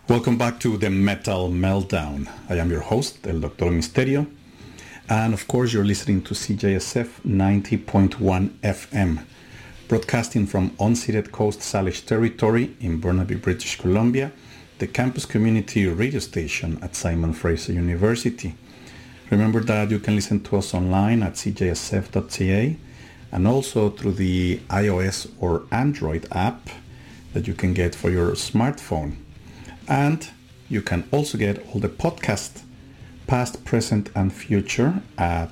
Welcome back to the Metal Meltdown. I am your host, El Doctor Misterio, and of course you're listening to CJSF 90.1 FM, broadcasting from unceded Coast Salish territory in Burnaby, British Columbia, the campus community radio station at Simon Fraser University. Remember that you can listen to us online at cjsf.ca and also through the iOS or Android app that you can get for your smartphone. And you can also get all the podcasts, past, present, and future at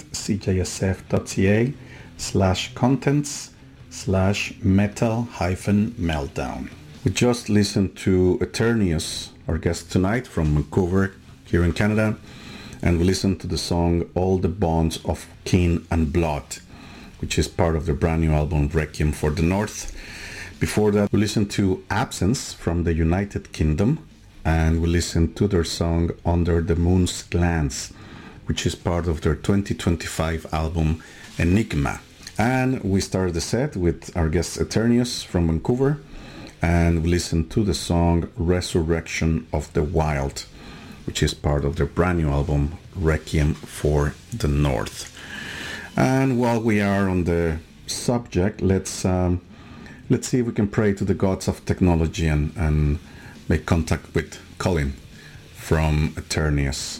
cjsf.ca/contents/metal-meltdown. We just listened to Eternius, our guest tonight from Vancouver, here in Canada, and we listened to the song All the Bonds of Kin and Blood, which is part of their brand new album Requiem for the North. Before that, we listened to Absence from the United Kingdom, and we listened to their song Under the Moon's Glance, which is part of their 2025 album Enigma. And we started the set with our guest Eternius from Vancouver, and we listened to the song Resurrection of the Wild, which is part of their brand new album Requiem for the North. And while we are on the subject, let's see if we can pray to the gods of technology and make contact with Colin from Eternius.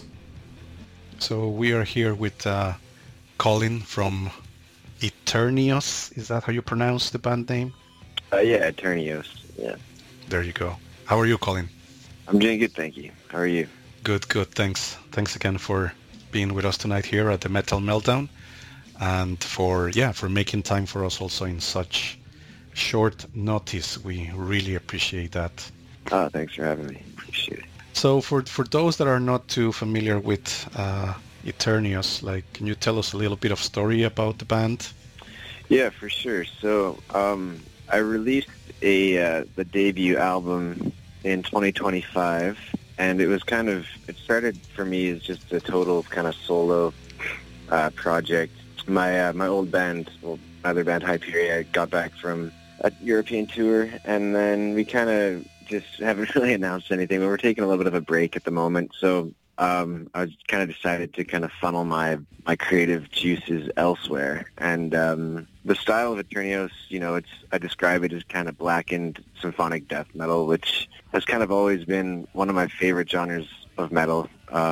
So we are here with Colin from Eternius. Is that how you pronounce the band name? Yeah, Eternius. Yeah. There you go. How are you, Colin? I'm doing good, thank you. How are you? Good. Thanks. Thanks again for being with us tonight here at the Metal Meltdown, and for making time for us also in such short notice. We really appreciate that. Oh, thanks for having me. Appreciate it. So for those that are not too familiar with Eternius, can you tell us a little bit of story about the band? Yeah, for sure. So I released the debut album in 2025, and it started for me as just a total kind of solo project. My old band, my other band, Hyperia, I got back from a European tour, and then we kind of just haven't really announced anything, but we're taking a little bit of a break at the moment. So I kind of decided to kind of funnel my creative juices elsewhere. And the style of Eternius, I describe it as kind of blackened symphonic death metal, which has kind of always been one of my favorite genres of metal.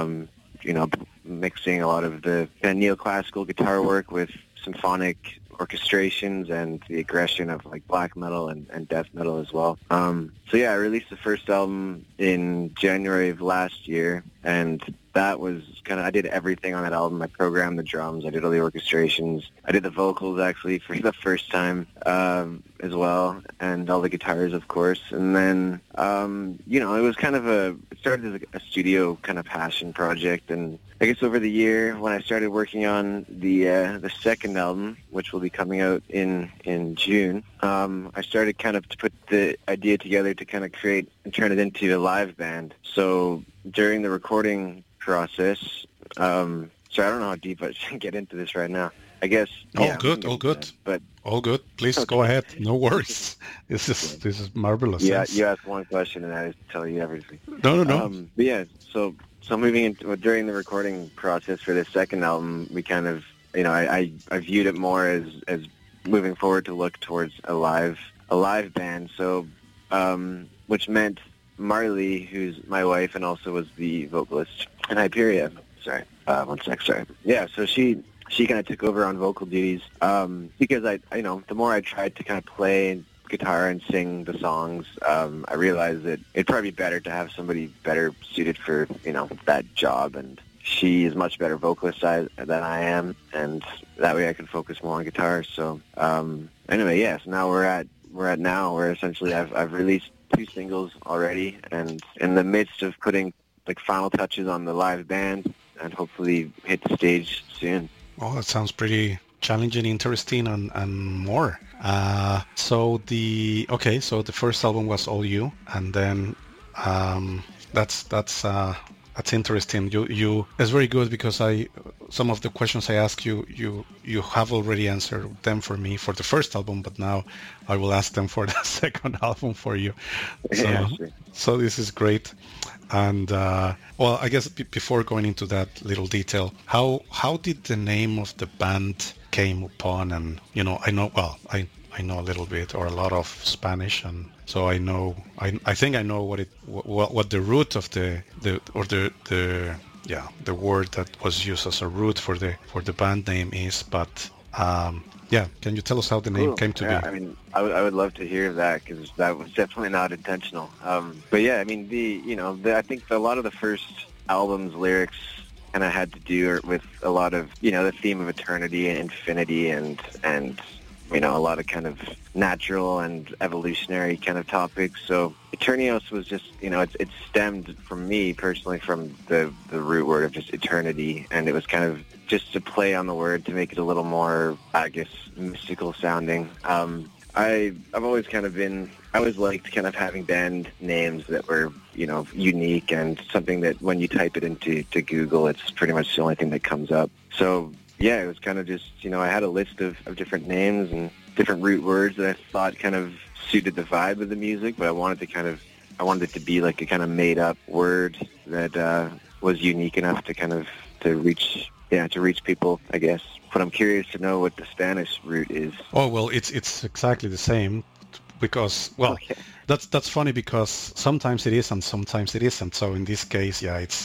Mixing a lot of the kind of neoclassical guitar work with symphonic orchestrations and the aggression of black metal and death metal as well. I released the first album in January of last year, and that was I did everything on that album. I programmed the drums, I did all the orchestrations, I did the vocals actually for the first time as well, and all the guitars, of course. And then, it was it started as a studio kind of passion project, and I guess over the year when I started working on the second album, which will be coming out in June, I started to put the idea together to kind of create and turn it into a live band. So during the recording process, so I don't know how deep I should get into this right now. I guess. All good. But all good. Please go ahead. No worries. This is marvelous. Yeah, you asked one question and I just tell you everything. No. But yeah, so moving into during the recording process for this second album, we kind of, I viewed it more as moving forward to look towards a live band. So, which meant Marley, who's my wife and also was the vocalist in Hyperia. Sorry, one sec. Sorry. Yeah, so she kind of took over on vocal duties because the more I tried to kind of play guitar and sing the songs, I realized that it'd probably be better to have somebody better suited for that job, and she is much better vocalist than I am, and that way I can focus more on guitar. So anyway, yes, now we're at now where essentially I've released 2 singles already, and in the midst of putting final touches on the live band and hopefully hit the stage soon. Oh, that sounds pretty challenging, interesting, and more. So the first album was all you, and then that's a That's interesting. It's very good because some of the questions I ask you have already answered them for me for the first album, but now I will ask them for the second album for you. So, Yeah, sure. so this is great. And well, I guess before going into that little detail, how did the name of the band came upon? And I know a little bit or a lot of Spanish, and so I think I know what the root of the word that was used as a root for the band name is. But can you tell us how the name came to be? I mean, I would love to hear that because that was definitely not intentional. But yeah, I mean, I think a lot of the first album's lyrics kind of had to do with a lot of the theme of eternity and infinity and a lot of kind of natural and evolutionary kind of topics. So Eternios was just, it stemmed from me personally from the root word of just eternity. And it was kind of just to play on the word to make it a little more, I guess, mystical sounding. I've always I always liked kind of having band names that were, unique and something that when you type it into Google, it's pretty much the only thing that comes up. So yeah, it was kind of just, I had a list of different names and different root words that I thought kind of suited the vibe of the music, but I wanted it to be like a kind of made up word that was unique enough to reach people, I guess. But I'm curious to know what the Spanish root is. Oh, well, it's exactly the same because, well, okay. That's funny because sometimes it is and sometimes it isn't. So in this case, yeah, it's,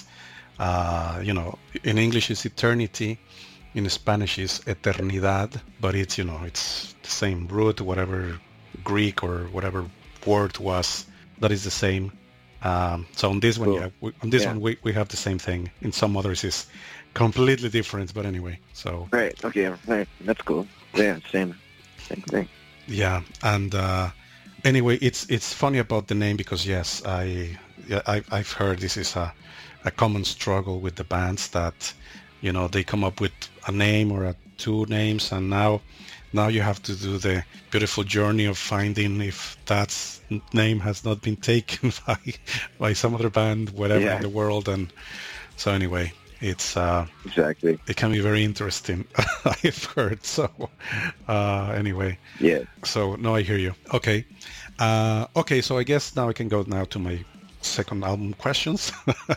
in English it's eternity. In Spanish is eternidad, but it's, it's the same root, whatever Greek or whatever word was, that is the same. So on this one, one, we have the same thing. In some others, it's completely different, but anyway, so. Right, okay, right, that's cool. Yeah, same thing. Yeah, and anyway, it's funny about the name because, yes, I've heard this is a common struggle with the bands that, they come up with a name or two names, and now you have to do the beautiful journey of finding if that name has not been taken by some other band, whatever in the world. And so anyway, it's exactly. It can be very interesting. I've heard. So anyway, yeah. So no, I hear you. Okay, so I guess now I can go to my second album questions,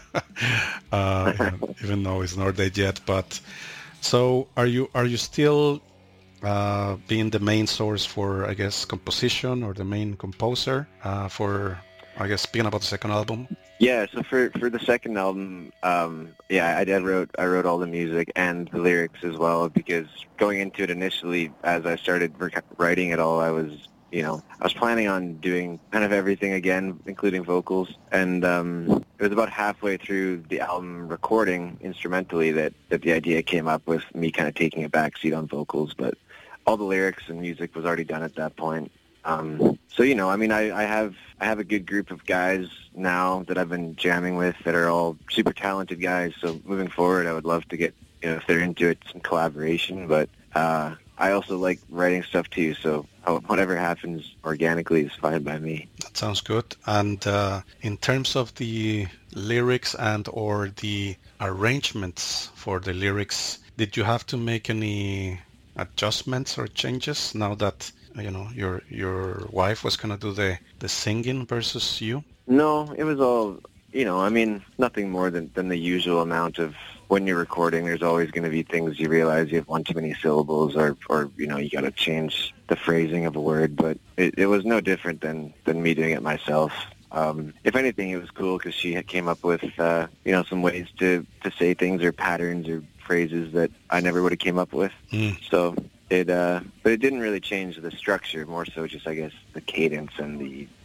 even though it's not dead yet. But so are you still being the main source for, I guess, composition, or the main composer for, I guess, speaking about the second album? Yeah, so for the second album, I wrote all the music and the lyrics as well, because going into it initially, as I started writing it all, I was planning on doing kind of everything again, including vocals. And it was about halfway through the album recording instrumentally that the idea came up with me kind of taking a backseat on vocals. But all the lyrics and music was already done at that point. So, I have a good group of guys now that I've been jamming with that are all super talented guys. So moving forward, I would love to get, if they're into it, some collaboration. But I also like writing stuff too, so whatever happens organically is fine by me. That sounds good. And in terms of the lyrics and or the arrangements for the lyrics, did you have to make any adjustments or changes now that your wife was going to do the singing versus you? No, it was all, nothing more than the usual amount of, when you're recording, there's always going to be things you realize you have one too many syllables, or you got to change the phrasing of a word. But it was no different than me doing it myself. If anything, it was cool because she came up with some ways to say things or patterns or phrases that I never would have came up with. So but it didn't really change the structure. More so, just I guess the cadence and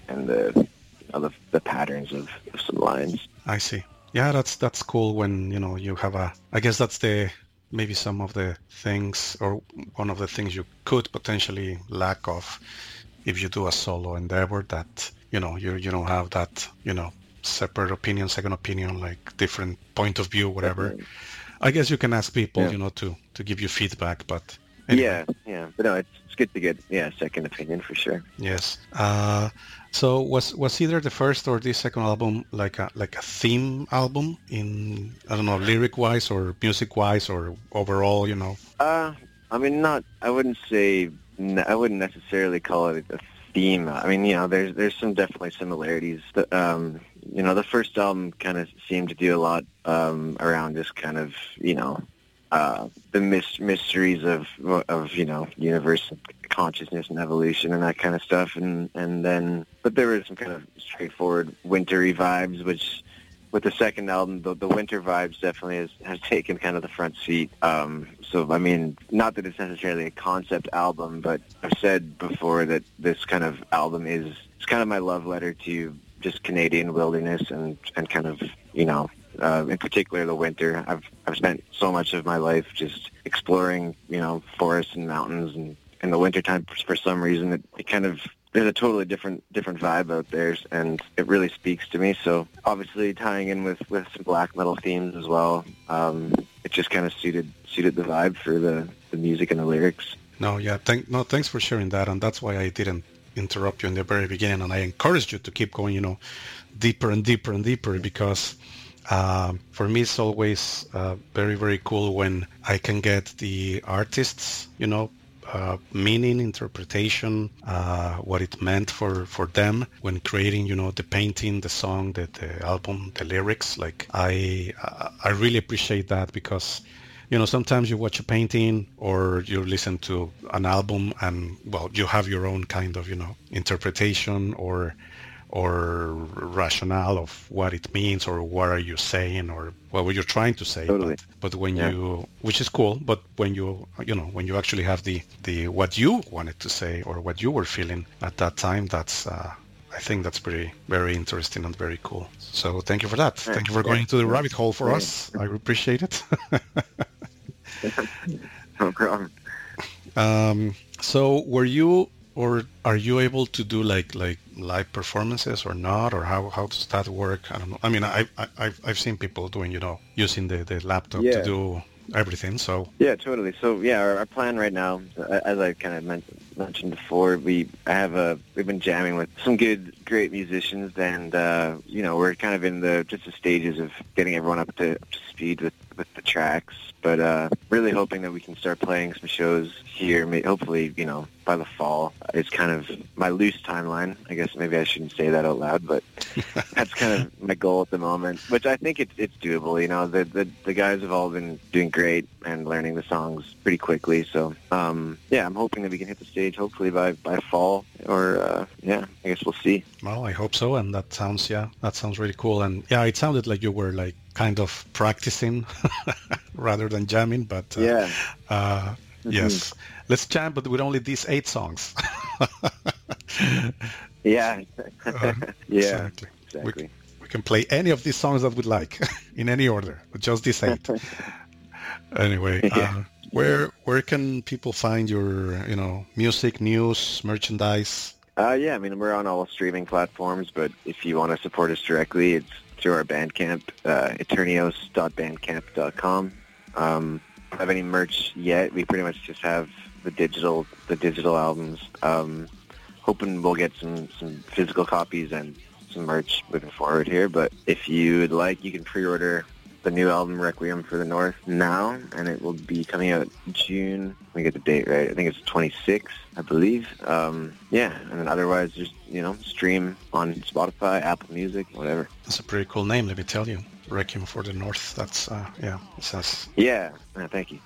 the patterns of some lines. I see. Yeah, that's cool when, you have I guess that's maybe some of the things, or one of the things you could potentially lack of if you do a solo endeavor, that, you don't have that, separate opinion, second opinion, like different point of view, whatever. I guess you can ask people, to give you feedback, but Anyway. Yeah. But no, it's good to get second opinion for sure. Yes. So was either the first or the second album like a theme album in, I don't know, lyric wise or music wise or overall, you know? I mean, I wouldn't necessarily call it a theme. I mean, there's some definitely similarities. The first album kind of seemed to do a lot around just kind of, the mysteries of universe consciousness and evolution and that kind of stuff, but there were some kind of straightforward wintry vibes, which with the second album, the winter vibes definitely has taken kind of the front seat. So I mean, not that it's necessarily a concept album, but I've said before that this kind of album it's kind of my love letter to just Canadian wilderness and kind of, in particular the winter. I've spent so much of my life just exploring, forests and mountains, and in the wintertime, for some reason, it kind of, there's a totally different vibe out there, and it really speaks to me. So obviously tying in with some black metal themes as well, it just kind of suited the vibe for the music and the lyrics. No, yeah, thanks for sharing that, and that's why I didn't interrupt you in the very beginning, and I encouraged you to keep going, deeper and deeper and deeper, because for me it's always very, very cool when I can get the artists, meaning, interpretation, what it meant for them when creating, the painting, the song, the album, the lyrics. Like I really appreciate that, because sometimes you watch a painting or you listen to an album and, well, you have your own kind of, interpretation or rationale of what it means or what are you saying or what were you trying to say. Totally. But when you, which is cool, but when you, when you actually have the what you wanted to say or what you were feeling at that time, that's, I think that's very interesting and very cool. So thank you for that. Thank you for going into the rabbit hole for us. I appreciate it. No problem. So were you, or are you able to do like live performances or not, or how does that work? I don't know. I mean, I've seen people doing, using the laptop to do everything. So yeah, totally. So yeah, our plan right now, as I kind of mentioned before, we've been jamming with some great musicians, and we're kind of in the stages of getting everyone up to speed with the tracks, but really hoping that we can start playing some shows here, hopefully, by the fall. It's kind of my loose timeline. I guess maybe I shouldn't say that out loud, but that's kind of my goal at the moment, which I think it's doable. The guys have all been doing great and learning the songs pretty quickly, so I'm hoping that we can hit the stage hopefully by fall, or I guess we'll see. Well, I hope so, and that sounds really cool. And yeah, it sounded like you were like kind of practicing rather than jamming, but yes, let's jam, but with only these 8 songs. Yeah. Exactly. We can play any of these songs that we'd like in any order, but just these 8. Anyway, where can people find your music, news, merchandise? I mean, we're on all streaming platforms, but if you want to support us directly, it's through our Bandcamp, eternios.bandcamp.com. Don't have any merch yet. We pretty much just have the digital albums. Hoping we'll get some physical copies and some merch moving forward here. But if you would like, you can pre-order the new album Requiem for the North now, and it will be coming out June. Let me get the date right. I think it's 26th, I believe. And then otherwise just, stream on Spotify, Apple Music, whatever. That's a pretty cool name, let me tell you. Requiem for the North. That's, it says. Yeah, thank you.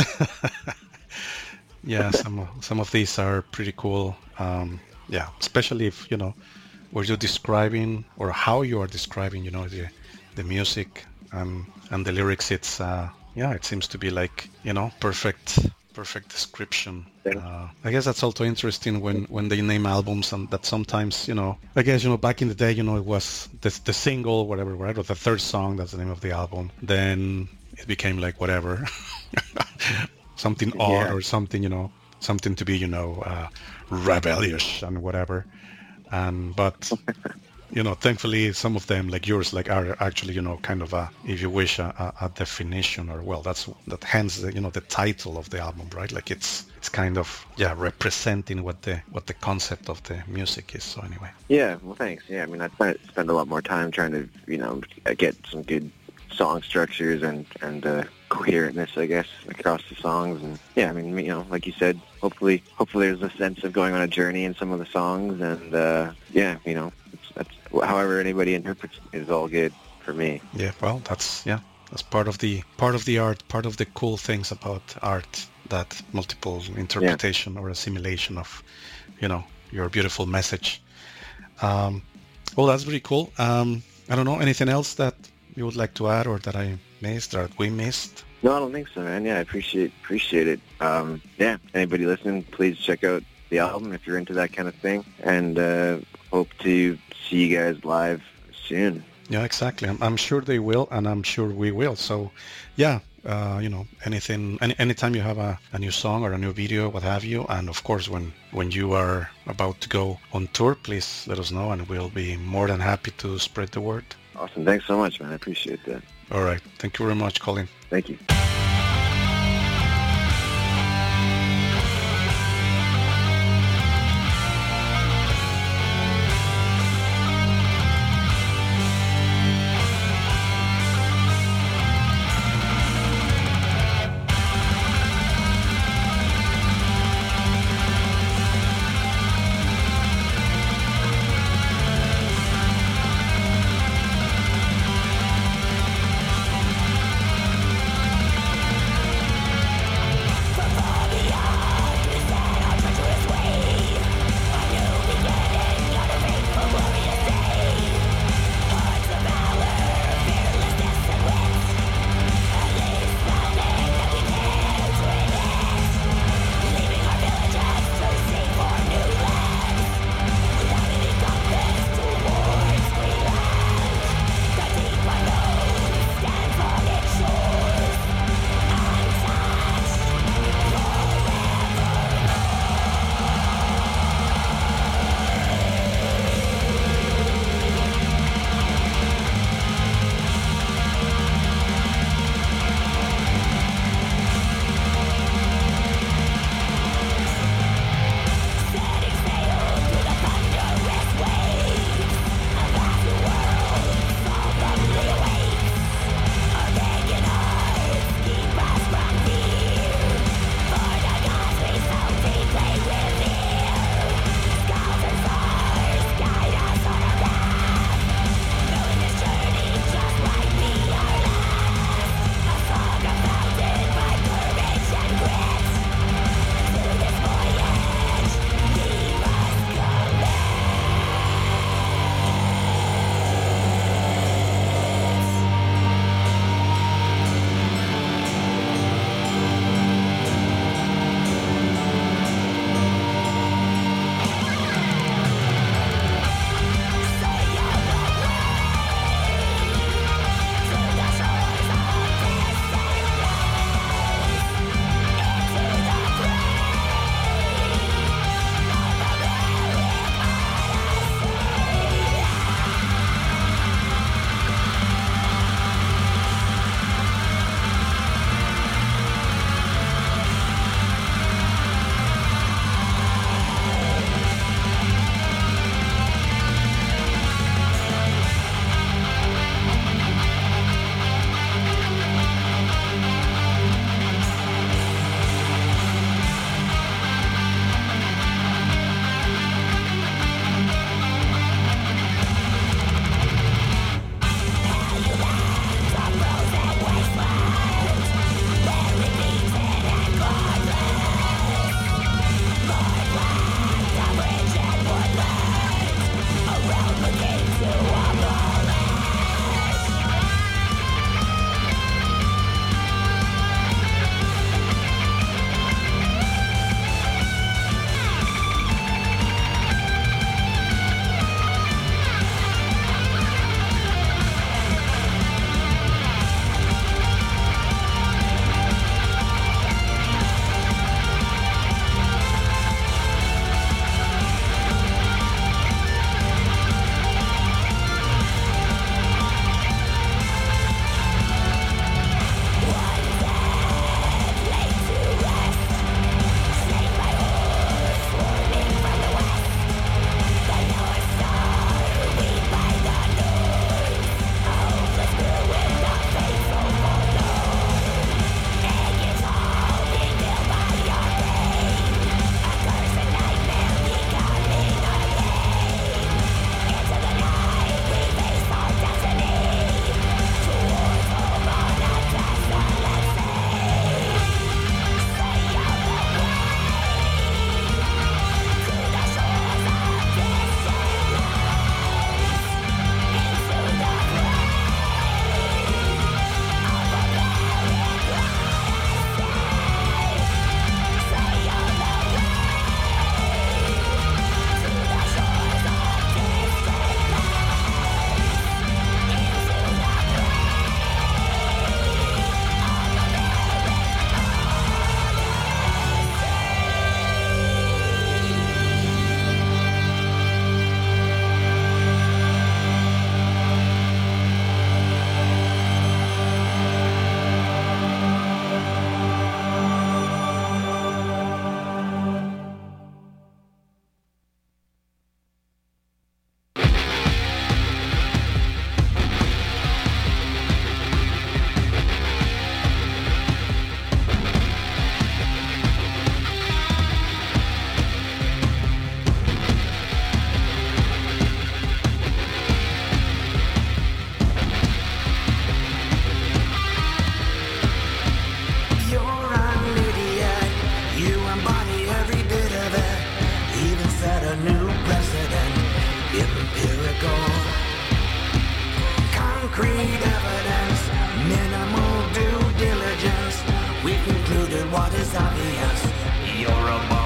Yeah, some of these are pretty cool. Especially if, where you're describing or how you are describing, the music and the lyrics. It's it seems to be like, perfect description. I guess that's also interesting when they name albums, and that sometimes, I guess, back in the day, it was the single, whatever, or the third song, that's the name of the album. Then it became like whatever, something odd or something, something to be, rebellious and whatever. But thankfully some of them like yours like are actually, kind of if you wish, a definition, or well, hence the title of the album, right? Like it's kind of, yeah, representing what the concept of the music is. So anyway. Yeah, well, thanks. Yeah, I mean, I spend a lot more time trying to, get some good song structures and coherentness, I guess, across the songs. And yeah, I mean, like you said, hopefully there's a sense of going on a journey in some of the songs. And that's however anybody interprets it is all good for me. Yeah, well, that's part of the art, part of the cool things about art, that multiple interpretation or assimilation of, your beautiful message. Well, that's very cool. I don't know, anything else that you would like to add, or that I missed, or that we missed? No, I don't think so, man. Yeah, I appreciate it. Yeah, anybody listening, please check out the album if you're into that kind of thing, and hope to see you guys live soon. Yeah, exactly. I'm sure they will, and I'm sure we will. So, yeah, anytime you have a new song or a new video, what have you, and of course, when you are about to go on tour, please let us know, and we'll be more than happy to spread the word. Awesome. Thanks so much, man. I appreciate that. All right. Thank you very much, Colin. Thank you. empirical, concrete evidence, minimal due diligence. We've concluded what is obvious. You're a